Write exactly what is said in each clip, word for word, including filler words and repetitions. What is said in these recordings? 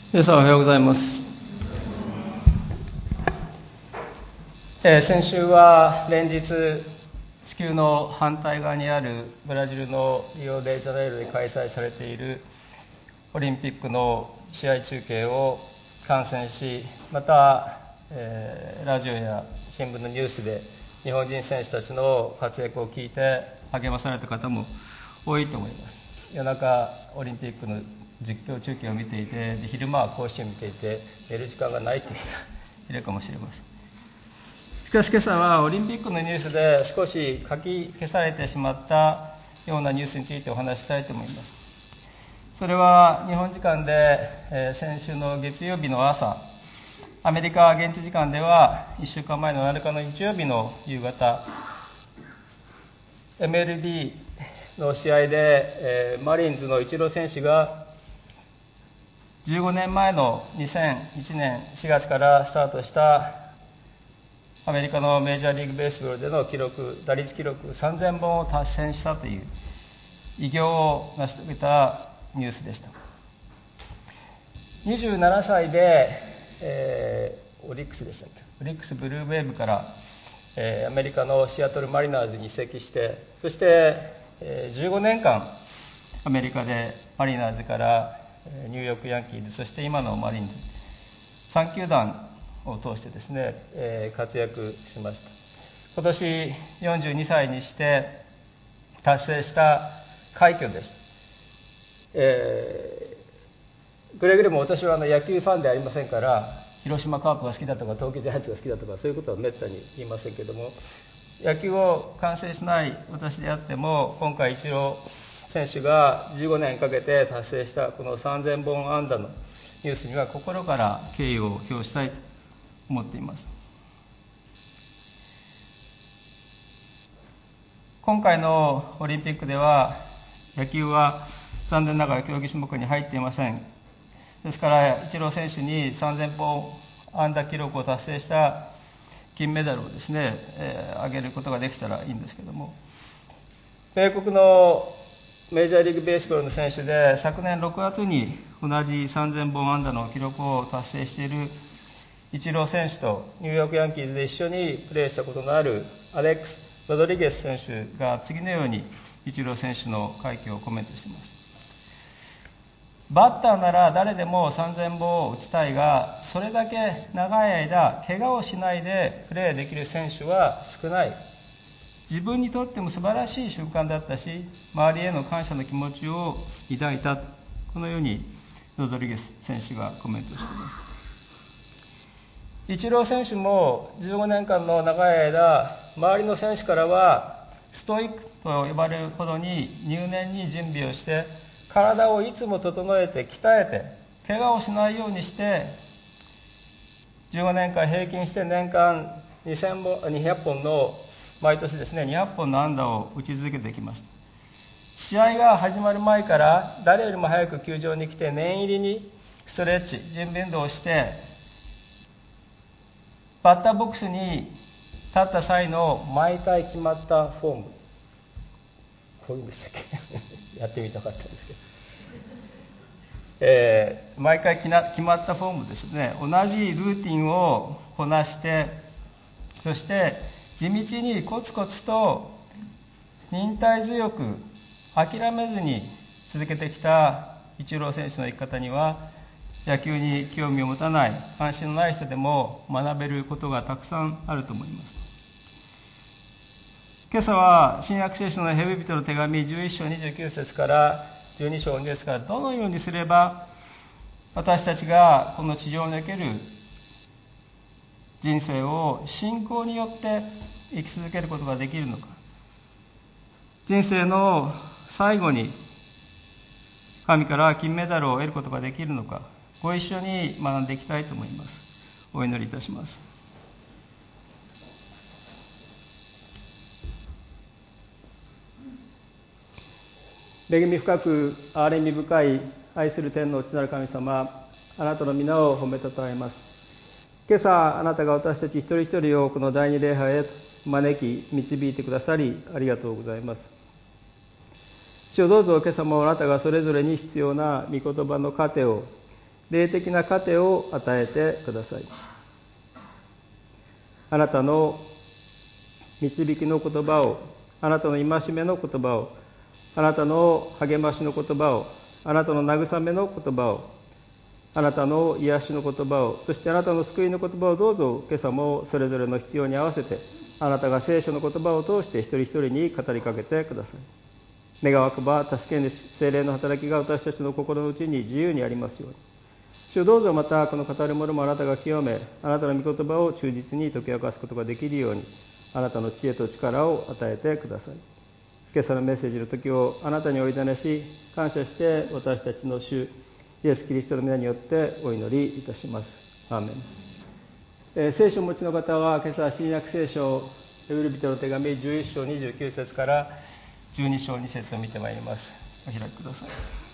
皆さんおはようございます。えー、先週は連日地球の反対側にあるブラジルのリオデジャネイロで開催されているオリンピックの試合中継を観戦し、また、えー、ラジオや新聞のニュースで日本人選手たちの活躍を聞いて励まされた方も多いと思います。夜中オリンピックの実況中継を見ていて、で昼間は甲子園を見ていて寝る時間がないという人がいるかもしれません。しかし今朝はオリンピックのニュースで少し書き消されてしまったようなニュースについてお話ししたいと思います。それは日本時間で、えー、先週の月曜日の朝、アメリカ現地時間ではいっしゅうかんまえのなのかの日曜日の夕方、 エムエルビー の試合で、えー、マリーンズのイチロー選手がじゅうごねんまえのにせんいちねんしがつからスタートしたアメリカのメジャーリーグベースボールでの記録、打率記録さんぜんぼんを達成したという偉業を成し遂げたニュースでした。にじゅうななさいで、えー、オリックスでしたっけオリックスブルーウェーブから、えー、アメリカのシアトルマリナーズに移籍して、そして、えー、じゅうごねんかんアメリカでマリナーズからニューヨークヤンキーズ、そして今のマリーンズさんきゅうだんを通してですね、えー、活躍しました。今年よんじゅうにさいにして達成した快挙です。えー、くれぐれも私はあの野球ファンではありませんから、広島カープが好きだとか東京ジャイアンツが好きだとかそういうことはめったに言いませんけども、野球を観戦しない私であっても、今回イチロー選手がじゅうごねんかけて達成したこのさんぜんぼん安打のニュースには心から敬意を表したいと思っています。今回のオリンピックでは野球は残念ながら競技種目に入っていません。ですからイチロー選手にさんぜんぼん安打記録を達成した金メダルをですね、えー、あげることができたらいいんですけども、米国のメジャーリーグベースボールの選手で昨年ろくがつに同じさんぜんぼん安打の記録を達成しているイチロー選手とニューヨークヤンキーズで一緒にプレーしたことのあるアレックス・ロドリゲス選手が次のようにイチロー選手の快挙をコメントしています。バッターなら誰でもさんぜんぼんを打ちたいが、それだけ長い間怪我をしないでプレーできる選手は少ない。自分にとっても素晴らしい瞬間だったし、周りへの感謝の気持ちを抱いたと、このようにロドリゲス選手がコメントしています。イチロー選手もじゅうごねんかんの長い間、周りの選手からはストイックと呼ばれるほどに入念に準備をして、体をいつも整えて鍛えて怪我をしないようにして、じゅうごねんかん平均して年間にせんぼん、にひゃっぽんの毎年ですねにひゃっぽんの安打を打ち続けてきました。試合が始まる前から誰よりも早く球場に来て念入りにストレッチ、準備運動をして、バッターボックスに立った際の毎回決まったフォーム、こういうんでしたっけやってみたかったんですけど、えー、毎回決まったフォームですね、同じルーティンをこなして、そして地道にコツコツと忍耐強く諦めずに続けてきたイチロー選手の生き方には、野球に興味を持たない、関心のない人でも学べることがたくさんあると思います。今朝は新約聖書のヘブ人の手紙じゅういっしょうにじゅうきゅうせつからじゅうにしょうですから、どのようにすれば私たちがこの地上における人生を信仰によって生き続けることができるのか、人生の最後に神から金メダルを得ることができるのか、ご一緒に学んでいきたいと思います。お祈りいたします。恵み深く憐れみ深い愛する天の父なる神様、あなたの皆を褒めたたえます。今朝あなたが私たち一人一人をこの第二礼拝へ招き導いてくださりありがとうございます。主よ、どうぞ今朝もあなたがそれぞれに必要な御言葉の糧を霊的な糧を与えてください。あなたの導きの言葉を、あなたの戒めの言葉を、あなたの励ましの言葉を、あなたの慰めの言葉を、あなたの癒しの言葉を、そしてあなたの救いの言葉をどうぞ今朝もそれぞれの必要に合わせて、あなたが聖書の言葉を通して一人一人に語りかけてください。願わくば助け主聖霊の働きが私たちの心の内に自由にありますように。主どうぞまたこの語るものもあなたが清め、あなたの御言葉を忠実に解き明かすことができるように、あなたの知恵と力を与えてください。今朝のメッセージの時をあなたにお委ねし、感謝して私たちの主イエスキリストの皆によってお祈りいたします。アーメン。えー、聖書をお持ちの方は今朝新約聖書ヘブル人の手紙じゅういっ章にじゅうきゅう節からじゅうに章に節を見てまいります。お開きください。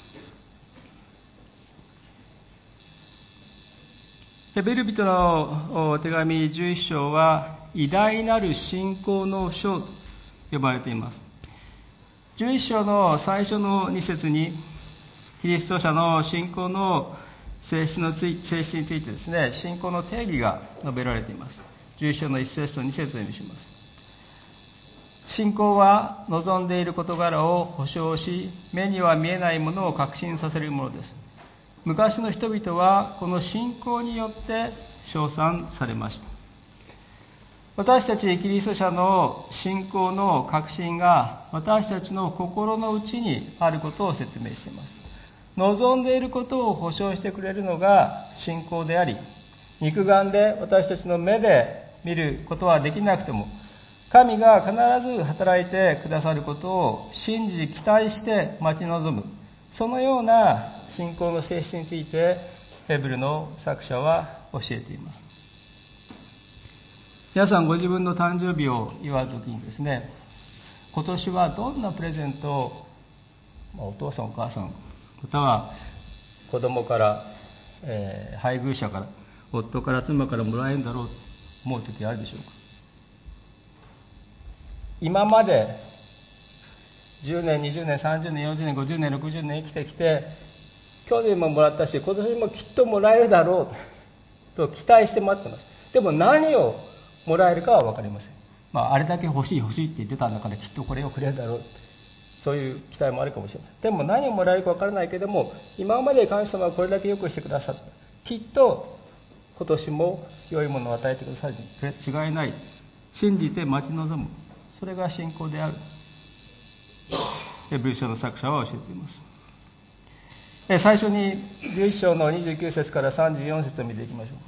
ヘブル人の手紙じゅういっ章は偉大なる信仰の書と呼ばれています。じゅういっ章の最初のに節にキリスト者の信仰の性質のつい性質についてですね、信仰の定義が述べられています。じゅういっ章のいち節とに節を読みします。信仰は望んでいる事柄を保証し、目には見えないものを確信させるものです。昔の人々はこの信仰によって称賛されました。私たちキリスト者の信仰の確信が私たちの心の内にあることを説明しています。望んでいることを保証してくれるのが信仰であり、肉眼で私たちの目で見ることはできなくても、神が必ず働いてくださることを信じ期待して待ち望む、そのような信仰の性質についてヘブルの作者は教えています。皆さんご自分の誕生日を祝うときにですね、今年はどんなプレゼントをお父さんお母さんまたは子供から、えー、配偶者から夫から妻からもらえるんだろうと思うときあるでしょうか。今までじゅうねんにじゅうねんさんじゅうねんよんじゅうねんごじゅうねんろくじゅうねん生きてきて、去年ももらったし今年もきっともらえるだろうと期待して待ってます。でも何をもらえるかは分かりません。まあ、あれだけ欲しい欲しいって言ってたんだからきっとこれをくれるだろう、そういう期待もあるかもしれない。でも何をもらえるか分からないけども、今まで神様はこれだけよくしてくださった、きっと今年も良いものを与えてくださるに違いない、信じて待ち望む、それが信仰である、ヘブル書の作者は教えています。最初にじゅういっ章のにじゅうきゅう節からさんじゅうよん節を見ていきましょう。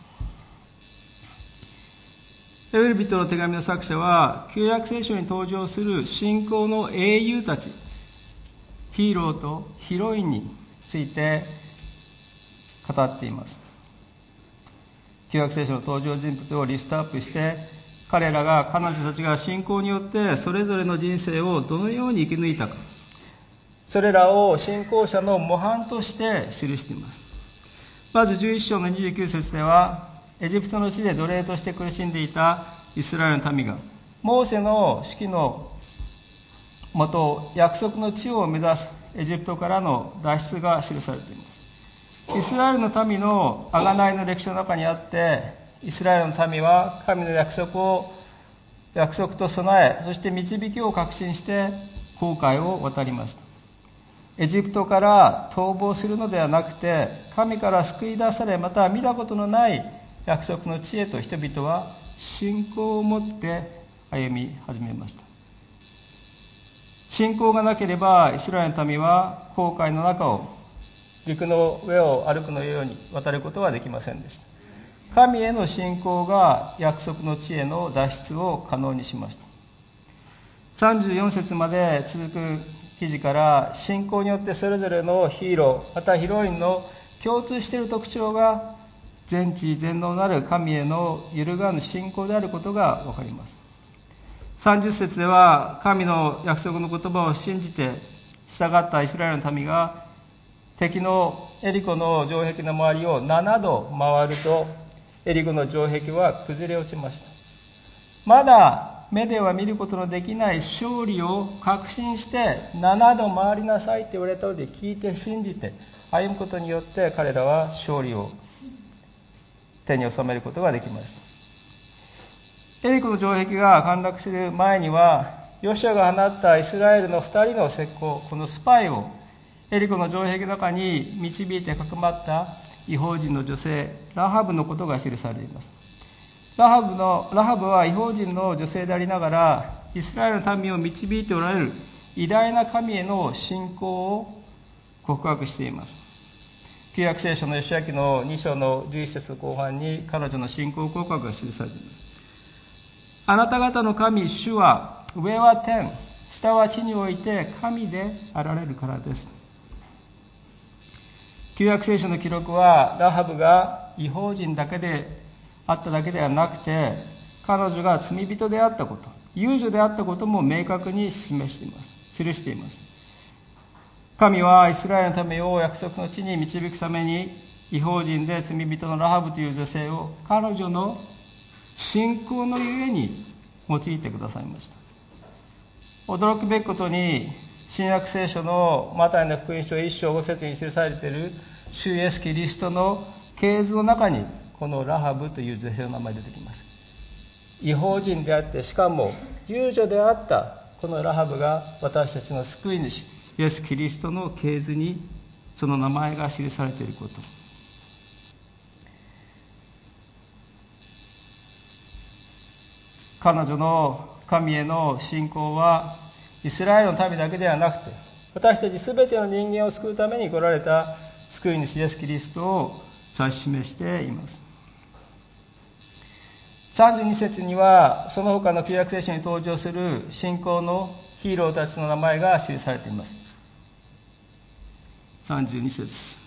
ヘブル人の手紙の作者は旧約聖書に登場する信仰の英雄たち、ヒーローとヒロインについて語っています。旧約聖書の登場人物をリストアップして、彼らが彼女たちが信仰によってそれぞれの人生をどのように生き抜いたか、それらを信仰者の模範として記しています。まずじゅういっ章のにじゅうきゅう節では、エジプトの地で奴隷として苦しんでいたイスラエルの民がモーセの指揮のもと約束の地を目指すエジプトからの脱出が記されています。イスラエルの民の贖いの歴史の中にあって、イスラエルの民は神の約束を約束と備え、そして導きを確信して航海を渡りました。エジプトから逃亡するのではなくて、神から救い出され、また見たことのない約束の地へと人々は信仰を持って歩み始めました。信仰がなければイスラエルの民は航海の中を陸の上を歩くのように渡ることはできませんでした。神への信仰が約束の地への脱出を可能にしました。さんじゅうよん節まで続く記事から、信仰によってそれぞれのヒーローまたヒロインの共通している特徴が全知全能なる神への揺るがぬ信仰であることが分かります。さんじゅう節では、神の約束の言葉を信じて従ったイスラエルの民が敵のエリコの城壁の周りをななど回ると、エリコの城壁は崩れ落ちました。まだ目では見ることのできない勝利を確信してななど回りなさいと言われたので聞いて信じて歩むことによって彼らは勝利を手に収めることができました。エリコの城壁が陥落する前にはヨシュアが放ったイスラエルのふたりの石膏、このスパイをエリコの城壁の中に導いてかくまった異邦人の女性ラハブのことが記されています。ラハブのラハブは異邦人の女性でありながらイスラエルの民を導いておられる偉大な神への信仰を告白しています。旧約聖書のヨシュア記のに章のじゅういち節後半に彼女の信仰告白が記されています。あなた方の神主は上は天、下は地において神であられるからです。旧約聖書の記録はラハブが異邦人だけであっただけではなくて、彼女が罪人であったこと、遊女であったことも明確に示しています。記しています。神はイスラエルの民を約束の地に導くために異邦人で罪人のラハブという女性を彼女の信仰のゆえに用いてくださいました。驚くべきことに新約聖書のマタイの福音書いっ章ご節に記されている主イエスキリストの系図の中にこのラハブという女性の名前が出てきます。異邦人であってしかも遊女であったこのラハブが私たちの救い主イエスキリストの系図にその名前が記されていること、彼女の神への信仰はイスラエルの民だけではなくて私たちすべての人間を救うために来られた救い主イエスキリストを指し示しています。さんじゅうに節にはその他の旧約聖書に登場する信仰のヒーローたちの名前が記されています。さんじゅうに節、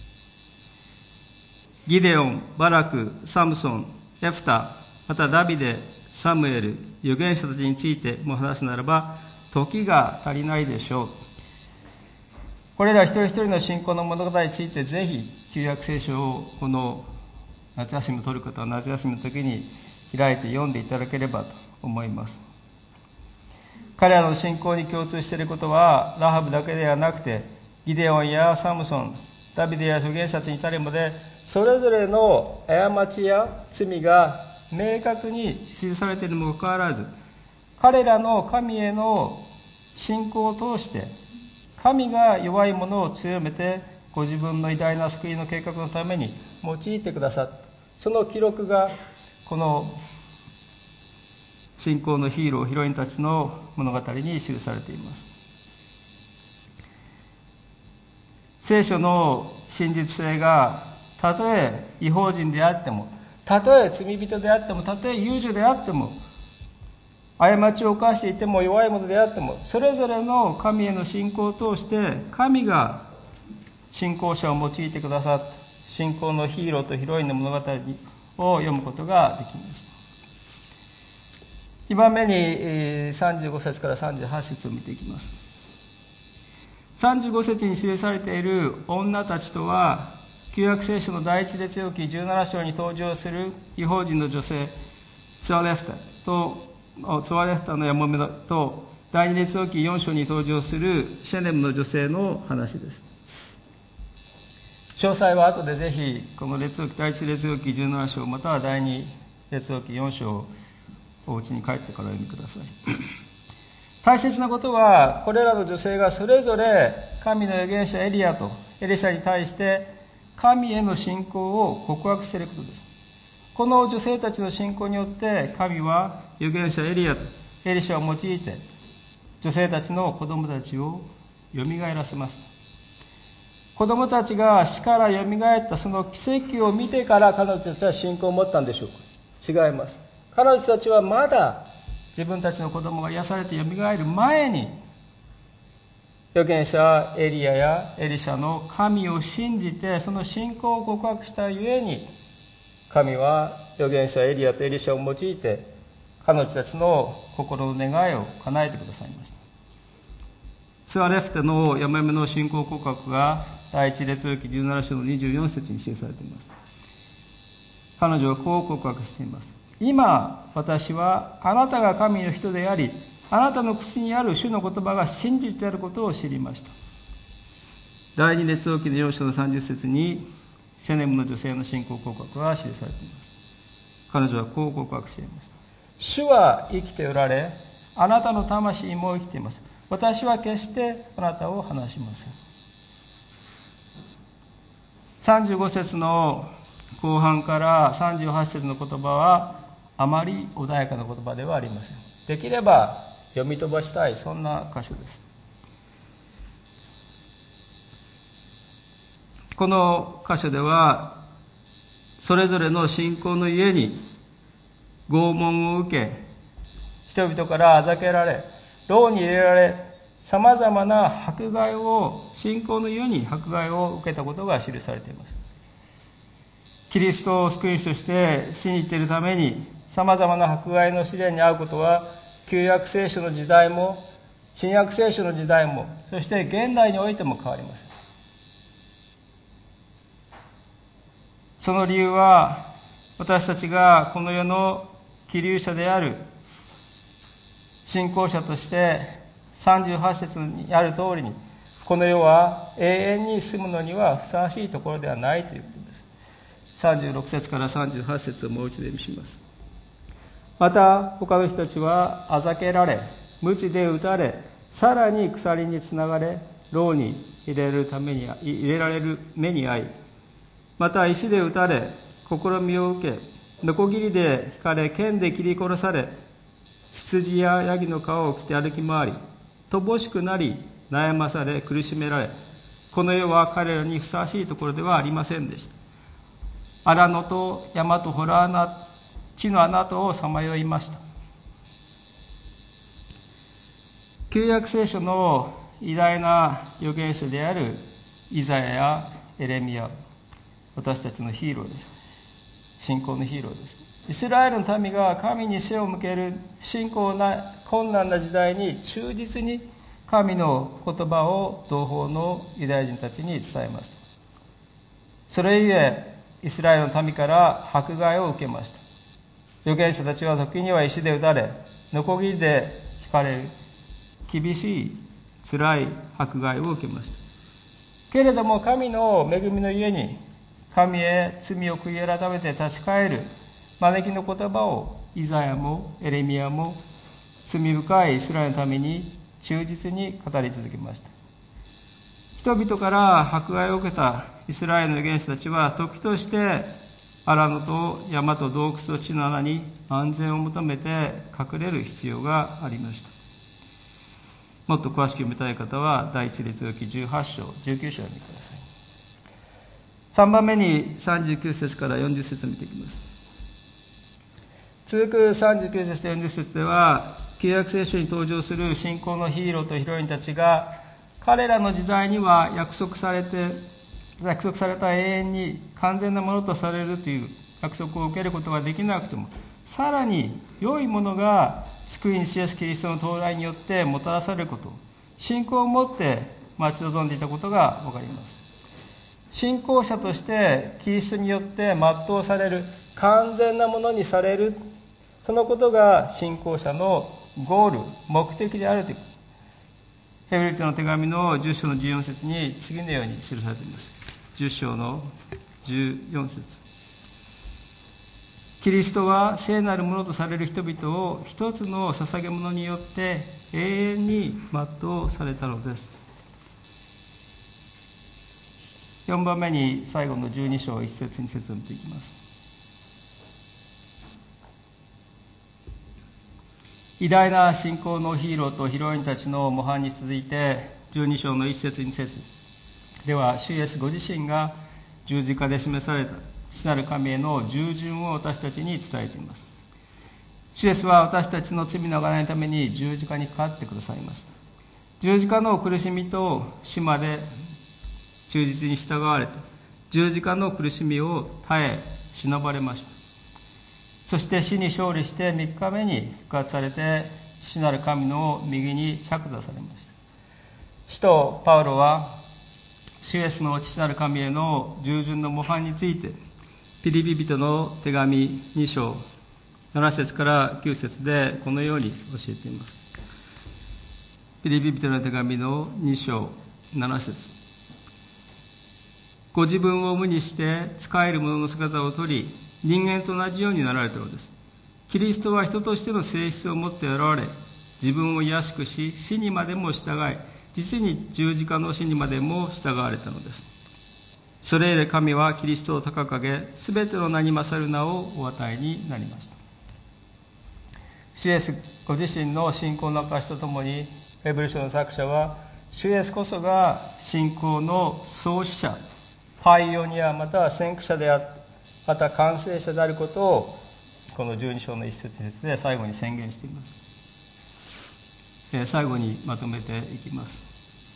ギデオン、バラク、サムソン、エフタ、またダビデ、サムエル、預言者たちについても話すならば時が足りないでしょう。これら一人一人の信仰の物語についてぜひ旧約聖書をこの夏休みを取る方は夏休みの時に開いて読んでいただければと思います。彼らの信仰に共通していることはラハブだけではなくてギデオンやサムソン、ダビデや預言者たちに至るまでそれぞれの過ちや罪が明確に記されているにもかかわらず彼らの神への信仰を通して神が弱い者を強めてご自分の偉大な救いの計画のために用いてくださった、その記録がこの信仰のヒーローヒロインたちの物語に記されています。聖書の真実性がたとえ異邦人であっても、たとえ罪人であっても、たとえ遊女であっても、過ちを犯していても弱い者であっても、それぞれの神への信仰を通して神が信仰者を用いてくださった信仰のヒーローとヒロインの物語を読むことができます。にばんめにさんじゅうご節からさんじゅうはち節を見ていきます。さんじゅうご節に記されている女たちとは旧約聖書の第一列王記じゅうなな章に登場する異邦人の女性ツワレフタとツワレフタのやもめと第二列王記よん章に登場するシェネムの女性の話です。詳細は後でぜひこの列王記第一列王記じゅうなな章または第二列王記よん章をお家に帰ってから読みください。大切なことはこれらの女性がそれぞれ神の預言者エリアとエリシャに対して神への信仰を告白していることです。この女性たちの信仰によって神は預言者エリアとエリシャを用いて女性たちの子供たちをよみがえらせました。子供たちが死からよみがえったその奇跡を見てから彼女たちは信仰を持ったんでしょうか。違います。彼女たちはまだ自分たちの子供が癒されてよみがえる前に預言者エリアやエリシャの神を信じてその信仰を告白したゆえに神は預言者エリアとエリシャを用いて彼女たちの心の願いを叶えてくださいました。ツワレフテの山々の信仰告白が第一列王記じゅうなな章のにじゅうよん節に記されています。彼女はこう告白しています。 今私はあなたが神の人であり、あなたの口にある主の言葉が真実であることを知りました。第二列王記のよん章のさんじゅっ節にシェネムの女性の信仰告白が記されています。彼女はこう告白しています。主は生きておられ、あなたの魂も生きています。私は決してあなたを離しません。さんじゅうご節の後半からさんじゅうはち節の言葉はあまり穏やかな言葉ではありません。できれば読み飛ばしたい、そんな箇所です。この箇所ではそれぞれの信仰の家に拷問を受け、人々からあざけられ、牢に入れられ、さまざまな迫害を、信仰の家に迫害を受けたことが記されています。キリストを救い主として信じているためにさまざまな迫害の試練に遭うことは、旧約聖書の時代も新約聖書の時代も、そして現代においても変わりません。その理由は、私たちがこの世の希留者である信仰者としてさんじゅうはち節にある通りに、この世は永遠に住むのにはふさわしいところではないということです。さんじゅうろく節からさんじゅうはち節をもう一度読みします。また他の人たちはあざけられ、鞭で打たれ、さらに鎖につながれ、牢に入れるために入れられる目に遭い、また石で打たれ、試みを受け、ノコギリで引かれ、剣で切り殺され、羊やヤギの皮を着て歩き回り、乏しくなり、悩まされ、苦しめられ、この世は彼らにふさわしいところではありませんでした。荒野と山と洞穴、地の穴とをさまよいました。旧約聖書の偉大な預言者であるイザヤやエレミヤ、私たちのヒーローです。信仰のヒーローです。イスラエルの民が神に背を向ける不信仰な困難な時代に忠実に神の言葉を同胞のユダヤ人たちに伝えました。それゆえイスラエルの民から迫害を受けました。預言者たちは時には石で打たれ、ノコギリで引かれる厳しい辛い迫害を受けました。けれども神の恵みのゆえに、神へ罪を悔い改めて立ち返る招きの言葉をイザヤもエレミヤも罪深いイスラエルのために忠実に語り続けました。人々から迫害を受けたイスラエルの預言者たちは、時として荒野と山と洞窟と地の穴に安全を求めて隠れる必要がありました。もっと詳しく読みたい方は第一列王記じゅうはち章じゅうきゅう章を見てください。さんばんめにさんじゅうきゅう節からよんじゅう節を見ていきます。続くさんじゅうきゅう節とよんじゅう節では、旧約聖書に登場する信仰のヒーローとヒロインたちが、彼らの時代には約束されて約束された永遠に完全なものとされるという約束を受けることができなくても、さらに良いものが救い主イエスキリストの到来によってもたらされることを、信仰を持って待ち望んでいたことがわかります。信仰者としてキリストによって全うされる、完全なものにされる、そのことが信仰者のゴール、目的であるという。ヘブル人の手紙のじゅっ章のじゅうよん節に次のように記されています。じゅっ章のじゅうよん節。キリストは聖なるものとされる人々を一つの捧げ物によって永遠に全うされたのです。よんばんめに最後のじゅうに章いち節に節を見ていきます。偉大な信仰のヒーローとヒロインたちの模範に続いて、じゅうに章のいち節に節では、主イエスご自身が十字架で示された父なる神への従順を私たちに伝えています。主イエスは私たちの罪の贖いのために十字架にかかってくださいました。十字架の苦しみと死まで忠実に従われて、十字架の苦しみを耐え忍ばれました。そして死に勝利してみっかめに復活されて、父なる神の右に着座されました。使徒パウロは主イエスの父なる神への従順の模範について、ピリピ人の手紙に章なな節からきゅう節でこのように教えています。ピリピ人の手紙のに章なな節。ご自分を無にして仕える者の姿をとり、人間と同じようになられたのです。キリストは人としての性質を持って現れ、自分を卑しくし、死にまでも従い、実に十字架の死にまでも従われたのです。それゆえ神はキリストを高く上げ、すべての名に勝る名をお与えになりました。主イエスご自身の信仰の証とともに、ヘブル書の作者は、主イエスこそが信仰の創始者、パイオニア、または先駆者であって、また完成者であることを、このじゅうに章の一節一節で最後に宣言しています。最後にまとめていきます。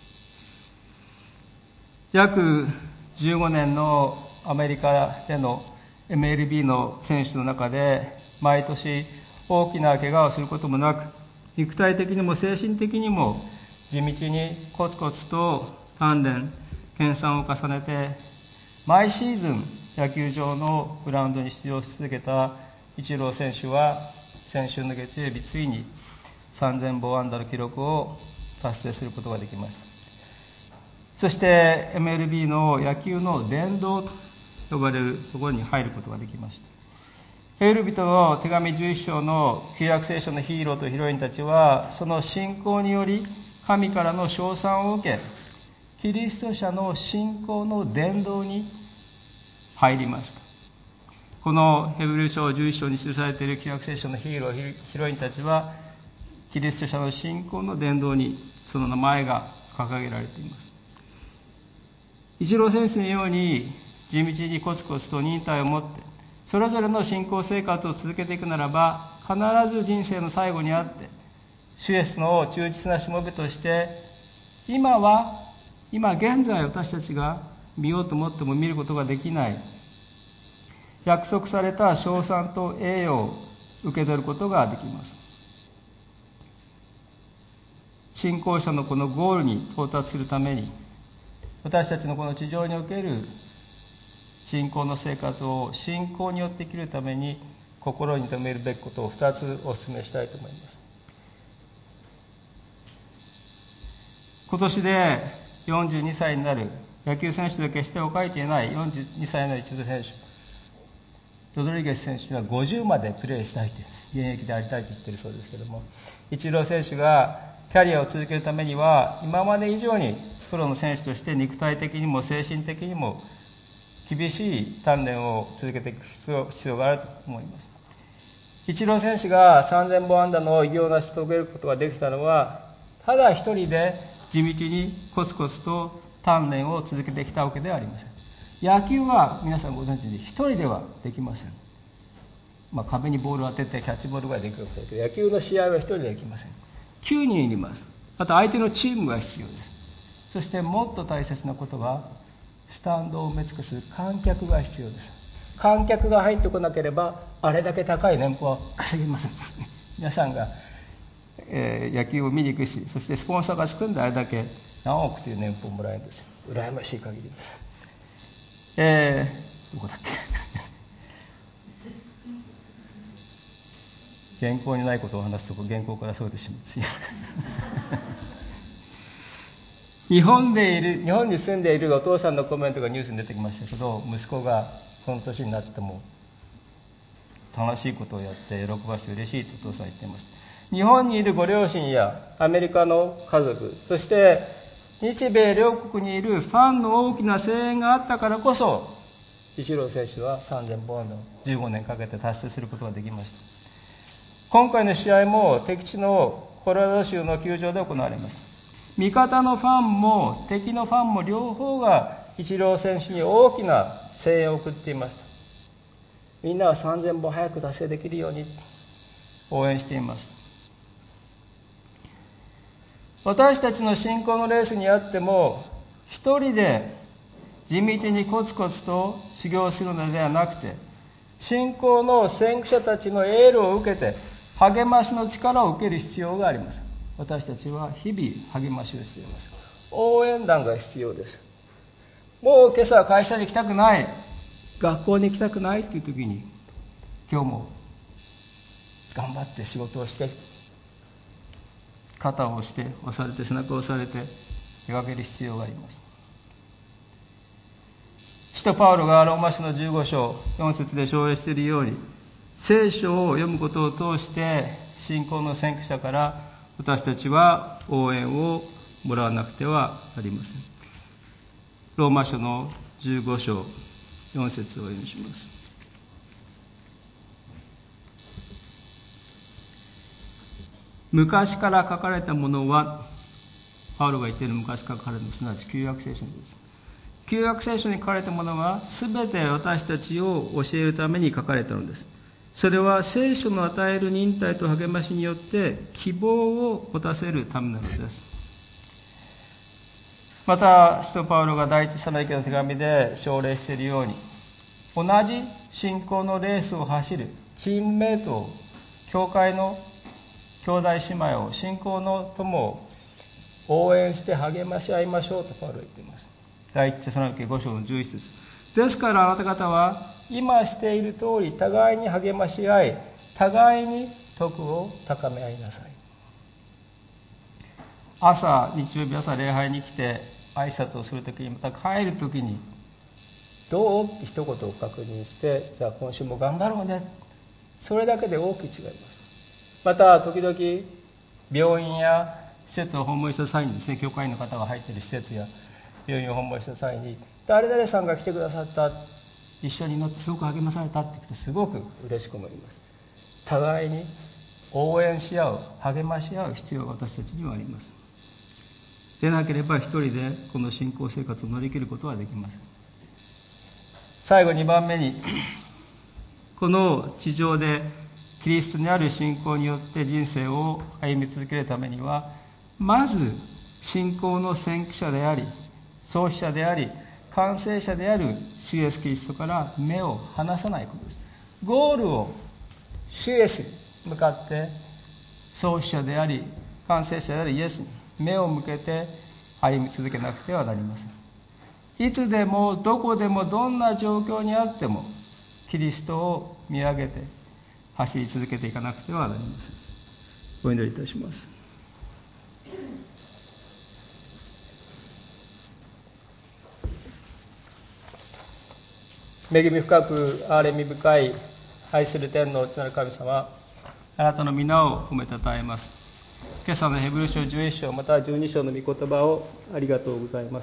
約じゅうごねんのアメリカでの エムエルビー の選手の中で、毎年大きな怪我をすることもなく、肉体的にも精神的にも地道にコツコツと鍛錬、研鑽を重ねて、毎シーズン野球場のグラウンドに出場し続けたイチロー選手は、先週の月曜日ついにさんぜんぼう安打の記録を達成することができました。そして エムエルビー の野球の殿堂と呼ばれるところに入ることができました。ヘブル人の手紙じゅういち章の旧約聖書のヒーローとヒロインたちは、その信仰により神からの称賛を受け、キリスト者の信仰の殿堂に入りました。このヘブル書じゅういち章に記されている旧約聖書のヒーロー、ヒロインたちは、キリスト者の信仰の殿堂にその名前が掲げられています。イチロー選手のように地道にコツコツと忍耐を持って、それぞれの信仰生活を続けていくならば、必ず人生の最後にあって、主イエスの忠実なしもべとして、今は、今現在私たちが見ようと思っても見ることができない、約束された称賛と栄誉を受け取ることができます。信仰者のこのゴールに到達するために、私たちのこの地上における信仰の生活を信仰によって生きるために、心に留めるべきことをふたつお勧めしたいと思います。今年でよんじゅうにさいになる野球選手で決してを書いていないよんじゅうにさいの一流選手、ロドリゲス選手はごじゅうまでプレーしたいという、現役でありたいと言っているそうですけれども、イチロー選手がキャリアを続けるためには、今まで以上にプロの選手として肉体的にも精神的にも厳しい鍛錬を続けていく必要、必要があると思います。イチロー選手がさんぜんぼん安打の偉業を成し遂げることができたのは、ただ一人で地道にコツコツと鍛錬を続けてきたわけではありません。野球は皆さんご存知に一人ではできません。まあ、壁にボールを当ててキャッチボールができることだけど、野球の試合は一人ではできません。きゅうにんいります。あと相手のチームが必要です。そしてもっと大切なことは、スタンドを埋め尽くす観客が必要です。観客が入ってこなければ、あれだけ高い年俸は稼げません。皆さんが、えー、野球を見に行くし、そしてスポンサーがつくんであれだけ何億という年俸をもらえるんですよ。羨ましい限りです。えー、どこだっけ原稿にないことを話すと原稿からそうでしまう。日本でいる日本に住んでいるお父さんのコメントがニュースに出てきましたけど、息子がこの年になっても楽しいことをやって喜ばして嬉しいとお父さんは言っています。日本にいるご両親やアメリカの家族、そして日米両国にいるファンの大きな声援があったからこそ、イチロー選手はさんぜんぼん安打をじゅうごねんかけて達成することができました。今回の試合も敵地のコロラド州の球場で行われました。味方のファンも敵のファンも両方がイチロー選手に大きな声援を送っていました。みんなはさんぜんぼん早く達成できるように応援しています。私たちの信仰のレースにあっても、一人で地道にコツコツと修行するのではなくて、信仰の先駆者たちのエールを受けて励ましの力を受ける必要があります。私たちは日々励ましをしています。応援団が必要です。もう今朝は会社に行きたくない、学校に行きたくないという時に、今日も頑張って仕事をして、肩を押して押されて背中を押されて出かける必要があります。使徒パウロがローマ書のじゅうご章よん節で証明しているように、聖書を読むことを通して信仰の先駆者から私たちは応援をもらわなくてはなりません。ローマ書のじゅうご章よん節をお読みします。昔から書かれたものは、パウロが言っている昔から書かれたもの、すなわち旧約聖書です。旧約聖書に書かれたものはすべて私たちを教えるために書かれたのです。それは聖書の与える忍耐と励ましによって希望を持たせるためなのです。また使徒パウロが第一テサロニケの手紙で奨励しているように、同じ信仰のレースを走るチームメイトを、教会の兄弟姉妹を、信仰の友を応援して励まし合いましょうとパウロは言っています。第一テサロニケご章のじゅういち節。ですからあなた方は今している通り互いに励まし合い、互いに徳を高め合いなさい。朝、日曜日朝礼拝に来て挨拶をするときに、また帰るときにどうって一言を確認して、じゃあ今週も頑張ろうね、それだけで大きく違います。また時々病院や施設を訪問した際にですね、教会員の方が入っている施設や病院を訪問した際に、誰々さんが来てくださった、一緒に祈ってすごく励まされたって聞くとすごく嬉しく思います。互いに応援し合う、励まし合う必要が私たちにはあります。でなければ一人でこの信仰生活を乗り切ることはできません。最後にばんめに、この地上でキリストにある信仰によって人生を歩み続けるためには、まず信仰の先駆者であり創始者であり完成者である主イエスキリストから目を離さないことです。ゴールを主イエスに向かって、創始者であり完成者であるイエスに目を向けて歩み続けなくてはなりません。いつでもどこでもどんな状況にあってもキリストを見上げて走り続けていかなくてはなりません。お祈りいたします。恵み深く憐れみ深い愛する天の内なる神様、あなたの皆を褒めたたえます。今朝のヘブル書じゅういっ章またはじゅうに章の御言葉をありがとうございます。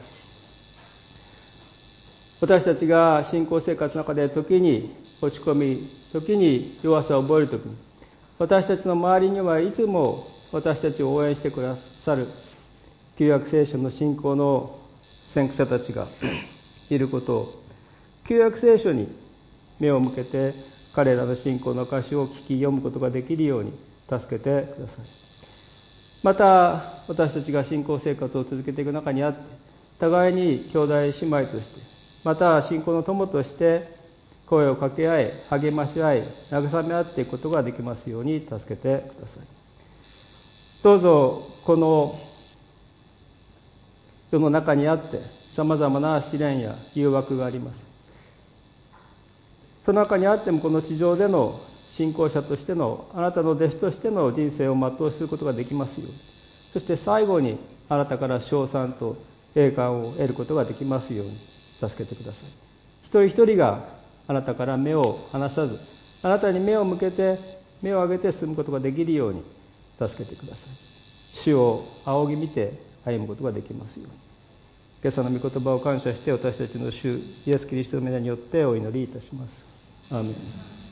私たちが信仰生活の中で時に落ち込み、時に弱さを覚えるときに、私たちの周りにはいつも私たちを応援してくださる旧約聖書の信仰の先駆者たちがいることを、旧約聖書に目を向けて彼らの信仰の証を聞き読むことができるように助けてください。また私たちが信仰生活を続けていく中にあって、互いに兄弟姉妹として、また信仰の友として声を掛け合い励まし合い慰め合っていくことができますように助けてください。どうぞこの世の中にあってさまざまな試練や誘惑があります。その中にあってもこの地上での信仰者としてのあなたの弟子としての人生を全うすることができますように、そして最後にあなたから称賛と栄冠を得ることができますように助けてください。一人一人があなたから目を離さず、あなたに目を向けて目を上げて進むことができるように助けてください。主を仰ぎ見て歩むことができますように。今朝の御言葉を感謝して私たちの主イエスキリストの皆によってお祈りいたします。アーメン。